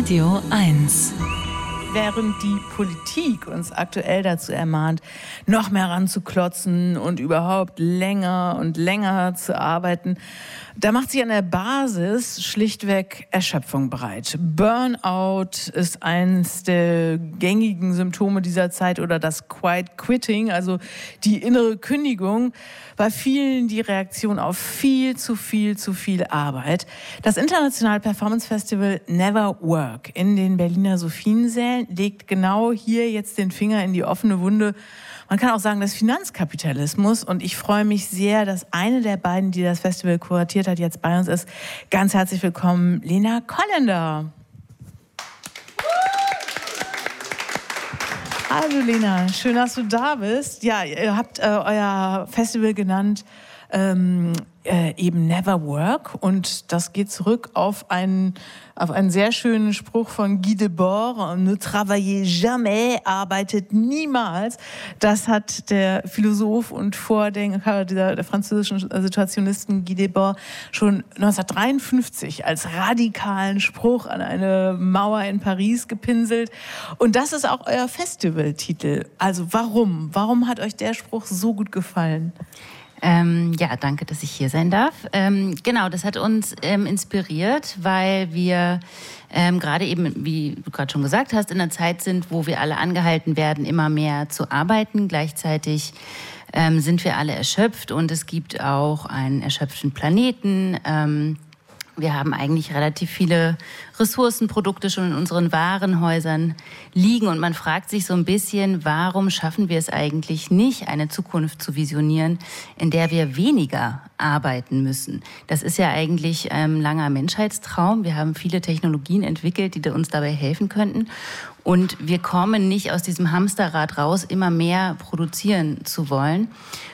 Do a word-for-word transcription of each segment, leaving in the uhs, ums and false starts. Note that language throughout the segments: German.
Radio eins. Während die Politik uns aktuell dazu ermahnt, noch mehr ranzuklotzen und überhaupt länger und länger zu arbeiten, da macht sich an der Basis schlichtweg Erschöpfung breit. Burnout ist eines der gängigen Symptome dieser Zeit oder das Quiet Quitting, also die innere Kündigung. Bei vielen die Reaktion auf viel zu viel zu viel Arbeit. Das internationale Performance Festival Never Work in den Berliner Sophiensälen legt genau hier jetzt den Finger in die offene Wunde. Man kann auch sagen, des Finanzkapitalismus. Und ich freue mich sehr, dass eine der beiden, die das Festival kuratiert hat, jetzt bei uns ist. Ganz herzlich willkommen, Lena Kollender. Hallo Lena, schön, dass du da bist. Ja, ihr habt äh, euer Festival genannt, ähm, äh, eben Never Work. Und das geht zurück auf einen, auf einen sehr schönen Spruch von Guy Debord. Ne travaillez jamais, arbeitet niemals. Das hat der Philosoph und Vordenker der, der französischen Situationisten Guy Debord schon neunzehnhundertdreiundfünfzig als radikalen Spruch an eine Mauer in Paris gepinselt. Und das ist auch euer Festivaltitel. Also warum? Warum hat euch der Spruch so gut gefallen? Ähm, ja, danke, dass ich hier sein darf. Ähm, genau, das hat uns ähm, inspiriert, weil wir ähm, gerade eben, wie du gerade schon gesagt hast, in einer Zeit sind, wo wir alle angehalten werden, immer mehr zu arbeiten. Gleichzeitig ähm, sind wir alle erschöpft und es gibt auch einen erschöpften Planeten. Ähm, Wir haben eigentlich relativ viele Ressourcenprodukte schon in unseren Warenhäusern liegen und man fragt sich so ein bisschen, warum schaffen wir es eigentlich nicht, eine Zukunft zu visionieren, in der wir weniger arbeiten müssen. Das ist ja eigentlich ein langer Menschheitstraum. Wir haben viele Technologien entwickelt, die uns dabei helfen könnten. Und wir kommen nicht aus diesem Hamsterrad raus, immer mehr produzieren zu wollen.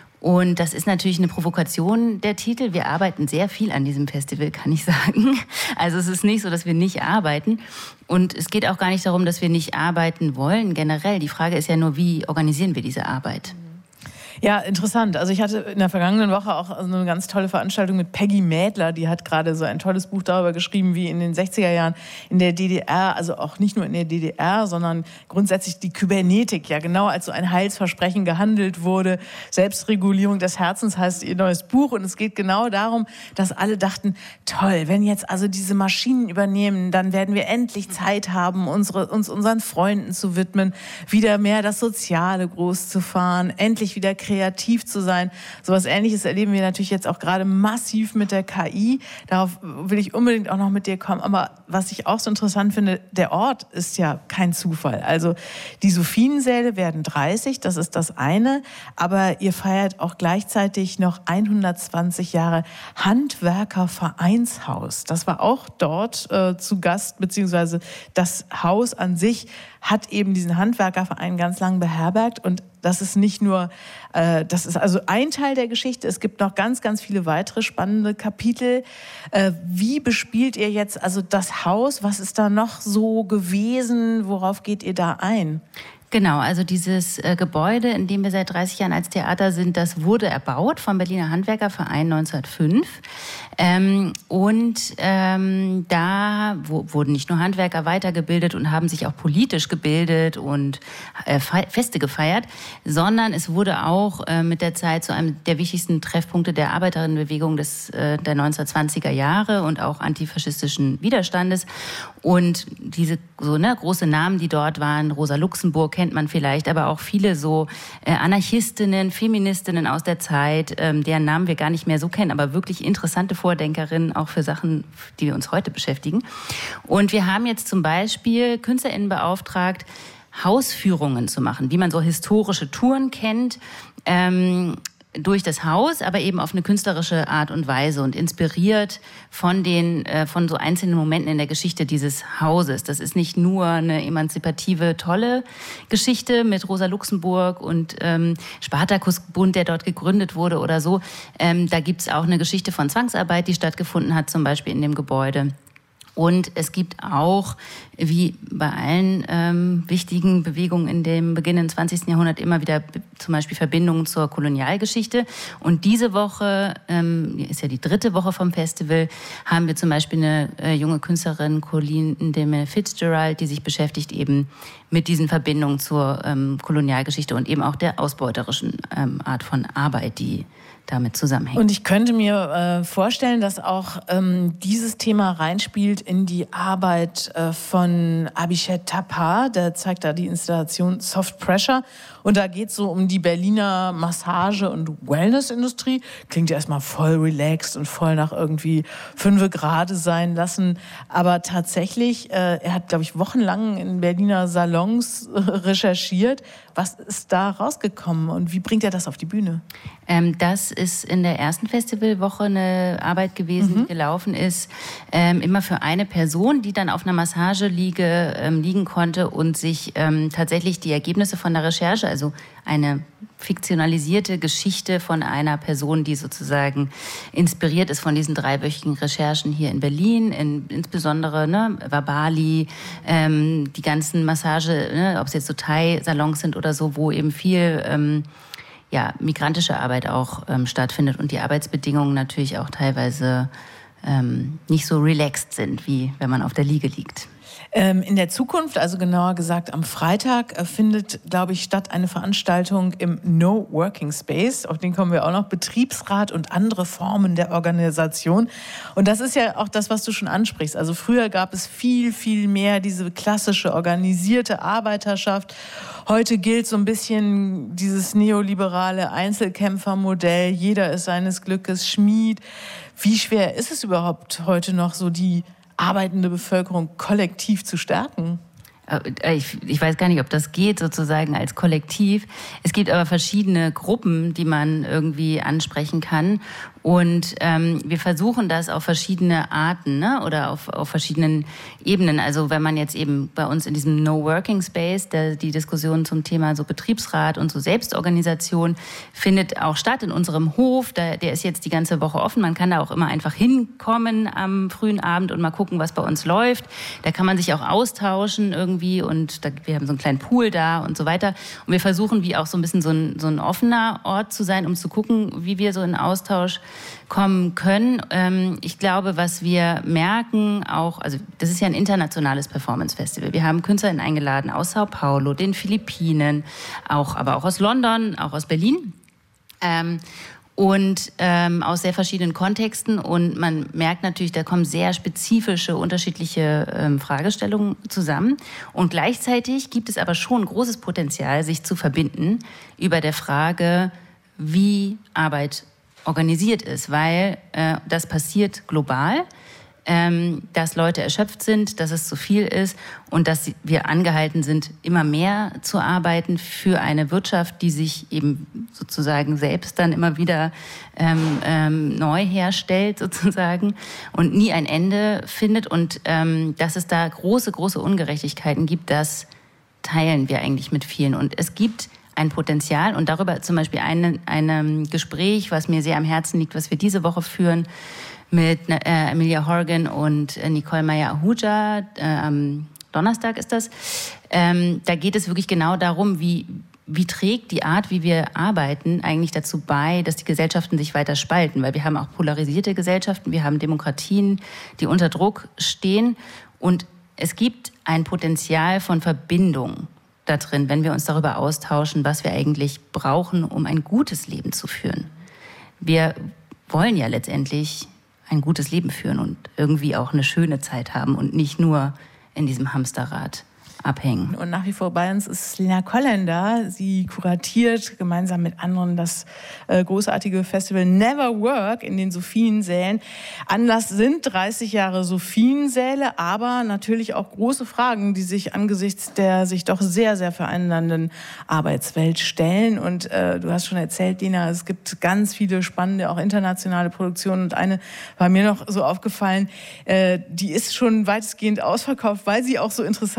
Und das ist natürlich eine Provokation, der Titel. Wir arbeiten sehr viel an diesem Festival, kann ich sagen. Also es ist nicht so, dass wir nicht arbeiten. Und es geht auch gar nicht darum, dass wir nicht arbeiten wollen generell. Die Frage ist ja nur, wie organisieren wir diese Arbeit? Ja, interessant. Also ich hatte in der vergangenen Woche auch eine ganz tolle Veranstaltung mit Peggy Mädler. Die hat gerade so ein tolles Buch darüber geschrieben, wie in den sechziger Jahren in der D D R, also auch nicht nur in der D D R, sondern grundsätzlich die Kybernetik ja genau als so ein Heilsversprechen gehandelt wurde. Selbstregulierung des Herzens heißt ihr neues Buch. Und es geht genau darum, dass alle dachten, toll, wenn jetzt also diese Maschinen übernehmen, dann werden wir endlich Zeit haben, unsere, uns unseren Freunden zu widmen, wieder mehr das Soziale groß zu fahren, endlich wieder kreativ zu sein. So was Ähnliches erleben wir natürlich jetzt auch gerade massiv mit der K I. Darauf will ich unbedingt auch noch mit dir kommen. Aber was ich auch so interessant finde, der Ort ist ja kein Zufall. Also die Sophiensäle werden dreißig, das ist das eine. Aber ihr feiert auch gleichzeitig noch hundertzwanzig Jahre Handwerkervereinshaus. Das war auch dort äh, zu Gast, beziehungsweise das Haus an sich hat eben diesen Handwerkerverein ganz lang beherbergt. Und das ist nicht nur, äh, das ist also ein Teil der Geschichte. Es gibt noch ganz, ganz viele weitere spannende Kapitel. Äh, wie bespielt ihr jetzt also das Haus? Was ist da noch so gewesen? Worauf geht ihr da ein? Genau, also dieses äh, Gebäude, in dem wir seit dreißig Jahren als Theater sind, das wurde erbaut vom Berliner Handwerkerverein neunzehnhundertfünf. Ähm, und ähm, da wo, wurden nicht nur Handwerker weitergebildet und haben sich auch politisch gebildet und äh, Feste gefeiert, sondern es wurde auch äh, mit der Zeit zu einem der wichtigsten Treffpunkte der Arbeiterinnenbewegung des, äh, der neunzehnhundertzwanziger Jahre und auch antifaschistischen Widerstandes. Und diese so ne, große Namen, die dort waren, Rosa Luxemburg kennt man vielleicht, aber auch viele so äh, Anarchistinnen, Feministinnen aus der Zeit, ähm, deren Namen wir gar nicht mehr so kennen, aber wirklich interessante Vordenkerinnen auch für Sachen, die wir uns heute beschäftigen. Und wir haben jetzt zum Beispiel KünstlerInnen beauftragt, Hausführungen zu machen, wie man so historische Touren kennt, ähm, durch das Haus, aber eben auf eine künstlerische Art und Weise und inspiriert von den äh, von so einzelnen Momenten in der Geschichte dieses Hauses. Das ist nicht nur eine emanzipative, tolle Geschichte mit Rosa Luxemburg und ähm, Spartakusbund, der dort gegründet wurde oder so. Ähm, da gibt's auch eine Geschichte von Zwangsarbeit, die stattgefunden hat, zum Beispiel in dem Gebäude. Und es gibt auch, wie bei allen ähm, wichtigen Bewegungen in dem beginnenden zwanzigsten Jahrhundert, immer wieder zum Beispiel Verbindungen zur Kolonialgeschichte. Und diese Woche, ähm, ist ja die dritte Woche vom Festival, haben wir zum Beispiel eine äh, junge Künstlerin, Colleen Ndeme Fitzgerald, die sich beschäftigt eben mit diesen Verbindungen zur ähm, Kolonialgeschichte und eben auch der ausbeuterischen ähm, Art von Arbeit, die damit zusammenhängt. Und ich könnte mir äh, vorstellen, dass auch ähm, dieses Thema reinspielt in die Arbeit äh, von Abhishek Thapa. Der zeigt da die Installation Soft Pressure. Und da geht es so um die Berliner Massage- und Wellnessindustrie. Klingt ja erstmal voll relaxed und voll nach irgendwie fünfe Grade sein lassen. Aber tatsächlich, äh, er hat, glaube ich, wochenlang in Berliner Salons äh, recherchiert. Was ist da rausgekommen und wie bringt er das auf die Bühne? Ähm, das ist in der ersten Festivalwoche eine Arbeit gewesen, mhm. die gelaufen ist, ähm, immer für eine Person, die dann auf einer Massageliege ähm, liegen konnte und sich ähm, tatsächlich die Ergebnisse von der Recherche, also eine fiktionalisierte Geschichte von einer Person, die sozusagen inspiriert ist von diesen dreiwöchigen Recherchen hier in Berlin, in, insbesondere ne, Wabali, ähm, die ganzen Massage, ne, ob es jetzt so Thai-Salons sind oder so, wo eben viel ähm, ja, migrantische Arbeit auch ähm, stattfindet und die Arbeitsbedingungen natürlich auch teilweise ähm, nicht so relaxed sind, wie wenn man auf der Liege liegt. Ähm, in der Zukunft, also genauer gesagt am Freitag, äh, findet, glaube ich, statt eine Veranstaltung im No Working Space. Auf den kommen wir auch noch. Betriebsrat und andere Formen der Organisation. Und das ist ja auch das, was du schon ansprichst. Also früher gab es viel, viel mehr diese klassische organisierte Arbeiterschaft. Heute gilt so ein bisschen dieses neoliberale Einzelkämpfermodell. Jeder ist seines Glückes Schmied. Wie schwer ist es überhaupt heute noch, so die arbeitende Bevölkerung kollektiv zu stärken? Ich, ich weiß gar nicht, ob das geht sozusagen als Kollektiv. Es gibt aber verschiedene Gruppen, die man irgendwie ansprechen kann. Und ähm, wir versuchen das auf verschiedene Arten, ne? Oder auf, auf verschiedenen Ebenen. Also wenn man jetzt eben bei uns in diesem No Working Space, der, die Diskussion zum Thema so Betriebsrat und so Selbstorganisation findet auch statt in unserem Hof. Der, der ist jetzt die ganze Woche offen. Man kann da auch immer einfach hinkommen am frühen Abend und mal gucken, was bei uns läuft. Da kann man sich auch austauschen irgendwie und da, wir haben so einen kleinen Pool da und so weiter. Und wir versuchen wie auch so ein bisschen so ein, so ein offener Ort zu sein, um zu gucken, wie wir so in Austausch kommen können. Ähm, ich glaube, was wir merken auch, also das ist ja ein internationales Performance-Festival. Wir haben KünstlerInnen eingeladen aus Sao Paulo, den Philippinen, auch, aber auch aus London, auch aus Berlin. Ähm, und ähm, aus sehr verschiedenen Kontexten. Und man merkt natürlich, da kommen sehr spezifische, unterschiedliche ähm, Fragestellungen zusammen. Und gleichzeitig gibt es aber schon großes Potenzial, sich zu verbinden über der Frage, wie Arbeit organisiert ist, weil äh, das passiert global, ähm, dass Leute erschöpft sind, dass es zu viel ist und dass wir angehalten sind, immer mehr zu arbeiten für eine Wirtschaft, die sich eben sozusagen selbst dann immer wieder ähm, ähm, neu herstellt sozusagen und nie ein Ende findet und ähm, dass es da große, große Ungerechtigkeiten gibt, das teilen wir eigentlich mit vielen und es gibt ein Potenzial und darüber zum Beispiel ein, ein Gespräch, was mir sehr am Herzen liegt, was wir diese Woche führen mit äh, Emilia Horgan und äh, Nicole Meyer-Ahuja, äh, am Donnerstag ist das. Ähm, da geht es wirklich genau darum, wie, wie trägt die Art, wie wir arbeiten, eigentlich dazu bei, dass die Gesellschaften sich weiter spalten, weil wir haben auch polarisierte Gesellschaften, wir haben Demokratien, die unter Druck stehen und es gibt ein Potenzial von Verbindung da drin, wenn wir uns darüber austauschen, was wir eigentlich brauchen, um ein gutes Leben zu führen. Wir wollen ja letztendlich ein gutes Leben führen und irgendwie auch eine schöne Zeit haben und nicht nur in diesem Hamsterrad abhängen. Und nach wie vor bei uns ist Lena Kollender. Sie kuratiert gemeinsam mit anderen das äh, großartige Festival Never Work in den Sophiensälen. Anlass sind dreißig Jahre Sophiensäle, aber natürlich auch große Fragen, die sich angesichts der sich doch sehr, sehr verändernden Arbeitswelt stellen. Und äh, du hast schon erzählt, Lena, es gibt ganz viele spannende, auch internationale Produktionen. Und eine war mir noch so aufgefallen, äh, die ist schon weitestgehend ausverkauft, weil sie auch so interessant klingt.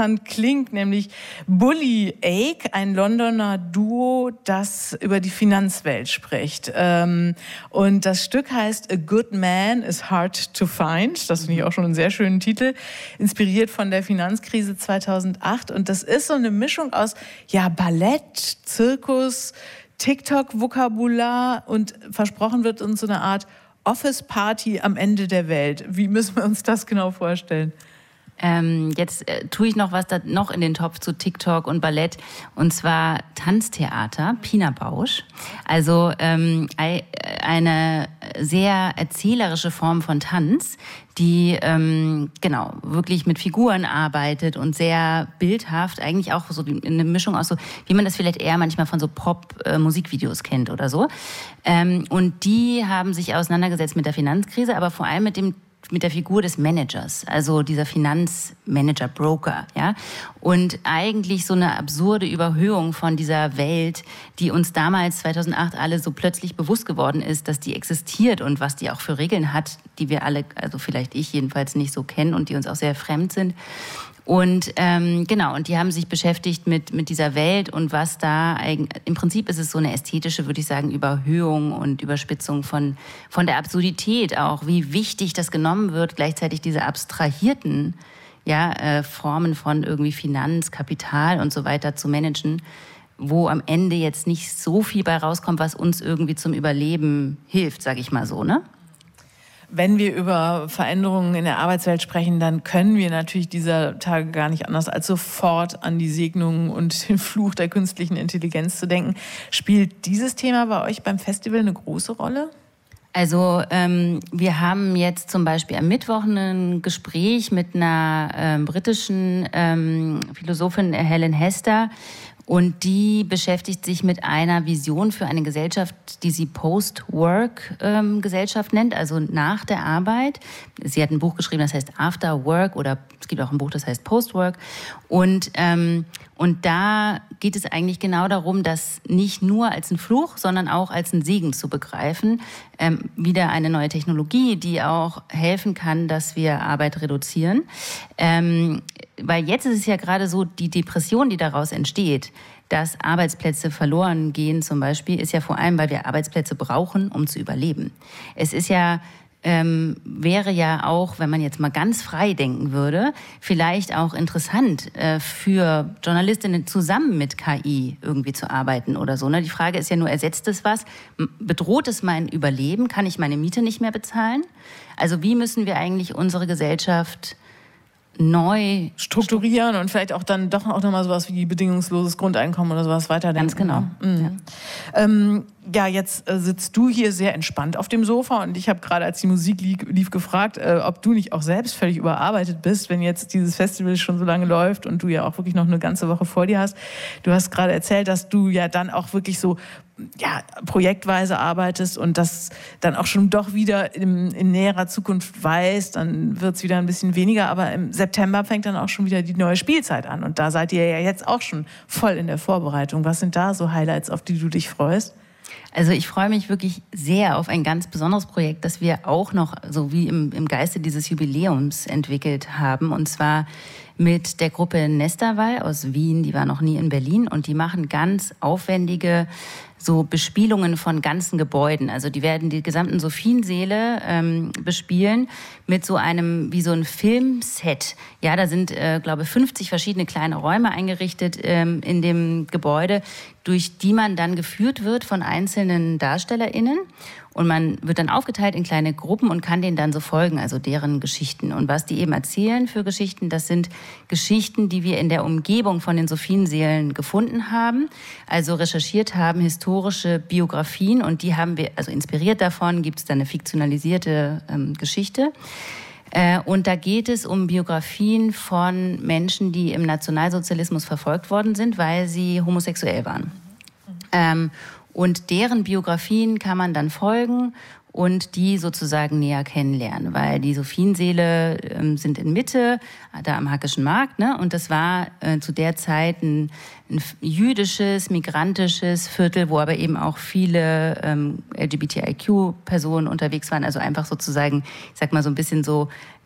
Link, nämlich Bully Ake, ein Londoner Duo, das über die Finanzwelt spricht. Ähm, und das Stück heißt A Good Man is Hard to Find. Das finde ich auch schon einen sehr schönen Titel, inspiriert von der Finanzkrise zweitausendacht. Und das ist so eine Mischung aus ja, Ballett, Zirkus, TikTok-Vokabular und versprochen wird uns so eine Art Office-Party am Ende der Welt. Wie müssen wir uns das genau vorstellen? Ähm, jetzt äh, tue ich noch was da noch in den Topf zu TikTok und Ballett, und zwar Tanztheater, Pina Bausch. Also ähm, eine sehr erzählerische Form von Tanz, die ähm, genau wirklich mit Figuren arbeitet und sehr bildhaft, eigentlich auch so eine Mischung aus so, wie man das vielleicht eher manchmal von so Pop-Musikvideos kennt oder so. Ähm, und die haben sich auseinandergesetzt mit der Finanzkrise, aber vor allem mit dem mit der Figur des Managers, also dieser Finanzmanager, Broker, ja, und eigentlich so eine absurde Überhöhung von dieser Welt, die uns damals zweitausendacht alle so plötzlich bewusst geworden ist, dass die existiert und was die auch für Regeln hat, die wir alle, also vielleicht ich jedenfalls nicht so kennen und die uns auch sehr fremd sind. Und ähm, genau, und die haben sich beschäftigt mit, mit dieser Welt und was da eigentlich, im Prinzip ist es so eine ästhetische, würde ich sagen, Überhöhung und Überspitzung von, von der Absurdität auch, wie wichtig das genommen wird, gleichzeitig diese abstrahierten ja, äh, Formen von irgendwie Finanz, Kapital und so weiter zu managen, wo am Ende jetzt nicht so viel bei rauskommt, was uns irgendwie zum Überleben hilft, sage ich mal so, ne? Wenn wir über Veränderungen in der Arbeitswelt sprechen, dann können wir natürlich dieser Tage gar nicht anders, als sofort an die Segnungen und den Fluch der künstlichen Intelligenz zu denken. Spielt dieses Thema bei euch beim Festival eine große Rolle? Also ähm, wir haben jetzt zum Beispiel am Mittwoch ein Gespräch mit einer ähm, britischen ähm, Philosophin, Helen Hester, und die beschäftigt sich mit einer Vision für eine Gesellschaft, die sie Post-Work-Gesellschaft nennt, also nach der Arbeit. Sie hat ein Buch geschrieben, das heißt After Work, oder es gibt auch ein Buch, das heißt Post-Work. Und, ähm, und da geht es eigentlich genau darum, das nicht nur als ein Fluch, sondern auch als ein Segen zu begreifen. Ähm, wieder eine neue Technologie, die auch helfen kann, dass wir Arbeit reduzieren. Ähm, weil jetzt ist es ja gerade so, die Depression, die daraus entsteht, dass Arbeitsplätze verloren gehen zum Beispiel, ist ja vor allem, weil wir Arbeitsplätze brauchen, um zu überleben. Es ist ja, ähm, wäre ja auch, wenn man jetzt mal ganz frei denken würde, vielleicht auch interessant äh, für Journalistinnen zusammen mit K I irgendwie zu arbeiten oder so. Ne? Die Frage ist ja nur, ersetzt es was? Bedroht es mein Überleben? Kann ich meine Miete nicht mehr bezahlen? Also wie müssen wir eigentlich unsere Gesellschaft neu strukturieren und vielleicht auch dann doch auch nochmal sowas wie bedingungsloses Grundeinkommen oder sowas weiterdenken. Ganz genau. Mhm. Ja. Ähm, ja, jetzt äh, sitzt du hier sehr entspannt auf dem Sofa und ich habe gerade, als die Musik lief, lief gefragt, äh, ob du nicht auch selbst völlig überarbeitet bist, wenn jetzt dieses Festival schon so lange läuft und du ja auch wirklich noch eine ganze Woche vor dir hast. Du hast gerade erzählt, dass du ja dann auch wirklich so ja, projektweise arbeitest und das dann auch schon doch wieder in, in näherer Zukunft weißt, dann wird es wieder ein bisschen weniger, aber im September fängt dann auch schon wieder die neue Spielzeit an und da seid ihr ja jetzt auch schon voll in der Vorbereitung. Was sind da so Highlights, auf die du dich freust? Also ich freue mich wirklich sehr auf ein ganz besonderes Projekt, das wir auch noch so wie im, im Geiste dieses Jubiläums entwickelt haben, und zwar mit der Gruppe Nesterwall aus Wien, die war noch nie in Berlin und die machen ganz aufwendige so Bespielungen von ganzen Gebäuden. Also die werden die gesamten Sophiensäle ähm, bespielen mit so einem, wie so ein Filmset. Ja, da sind, äh, glaube ich, fünfzig verschiedene kleine Räume eingerichtet ähm, in dem Gebäude, durch die man dann geführt wird von einzelnen DarstellerInnen. Und man wird dann aufgeteilt in kleine Gruppen und kann denen dann so folgen, also deren Geschichten. Und was die eben erzählen für Geschichten, das sind Geschichten, die wir in der Umgebung von den Sophiensälen gefunden haben, also recherchiert haben, historische Biografien. Und die haben wir, also inspiriert davon, gibt es dann eine fiktionalisierte ähm, Geschichte. Äh, und da geht es um Biografien von Menschen, die im Nationalsozialismus verfolgt worden sind, weil sie homosexuell waren. Ähm, Und deren Biografien kann man dann folgen und die sozusagen näher kennenlernen, weil die Sophiensäle ähm, sind in Mitte, da am Hackischen Markt, ne? Und das war äh, zu der Zeit ein, ein jüdisches, migrantisches Viertel, wo aber eben auch viele ähm, L G B T I Q-Personen unterwegs waren, also einfach sozusagen, ich sag mal so ein bisschen so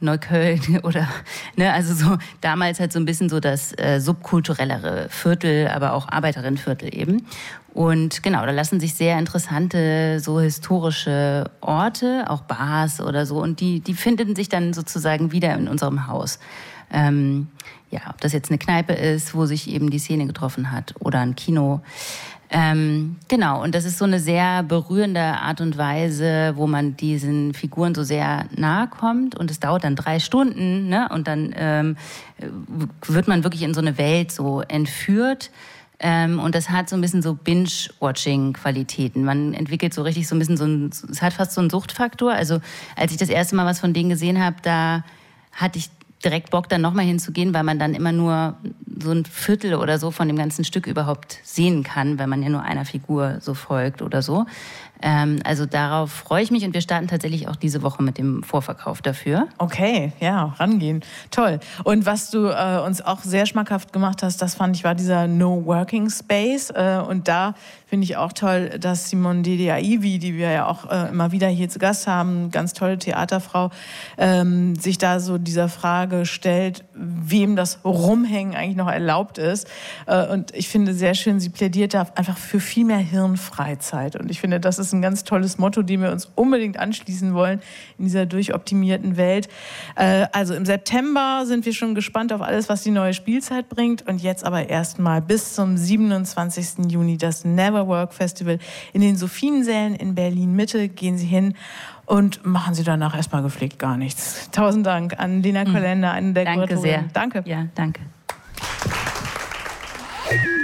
Neukölln oder, ne, also so damals halt so ein bisschen so das äh, subkulturellere Viertel, aber auch Arbeiterinnenviertel eben. Und genau, da lassen sich sehr interessante, so historische Orte, auch Bars oder so, und die, die finden sich dann sozusagen wieder in unserem Haus. Ähm, ja, ob das jetzt eine Kneipe ist, wo sich eben die Szene getroffen hat, oder ein Kino. Ähm, genau, und das ist so eine sehr berührende Art und Weise, wo man diesen Figuren so sehr nahe kommt, und es dauert dann drei Stunden, ne? Und dann ähm, wird man wirklich in so eine Welt so entführt. Ähm, und das hat so ein bisschen so Binge-Watching-Qualitäten. Man entwickelt so richtig so ein bisschen so ein, es hat fast so einen Suchtfaktor. Also als ich das erste Mal was von denen gesehen habe, da hatte ich direkt Bock, dann nochmal hinzugehen, weil man dann immer nur so ein Viertel oder so von dem ganzen Stück überhaupt sehen kann, wenn man ja nur einer Figur so folgt oder so. Ähm, also darauf freue ich mich, und wir starten tatsächlich auch diese Woche mit dem Vorverkauf dafür. Okay, ja, rangehen. Toll. Und was du äh, uns auch sehr schmackhaft gemacht hast, das fand ich, war dieser No Working Space. Äh, und da finde ich auch toll, dass Simone Dediaivi, die wir ja auch äh, immer wieder hier zu Gast haben, ganz tolle Theaterfrau, ähm, sich da so dieser Frage stellt, wem das Rumhängen eigentlich noch erlaubt ist. Äh, und ich finde sehr schön, sie plädiert da einfach für viel mehr Hirnfreizeit. Und ich finde, das ist ein ganz tolles Motto, dem wir uns unbedingt anschließen wollen in dieser durchoptimierten Welt. Äh, also im September sind wir schon gespannt auf alles, was die neue Spielzeit bringt. Und jetzt aber erstmal bis zum siebenundzwanzigsten Juni das Never Work Festival in den Sophiensälen in Berlin-Mitte. Gehen Sie hin und machen Sie danach erstmal gepflegt gar nichts. Tausend Dank an Lena Kollender, eine der Danke Kuratorinnen. sehr. Danke. Ja, danke.